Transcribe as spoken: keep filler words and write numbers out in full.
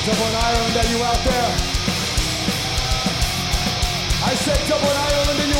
Dublin, Ireland, are you out there? I said Dublin, Ireland, are you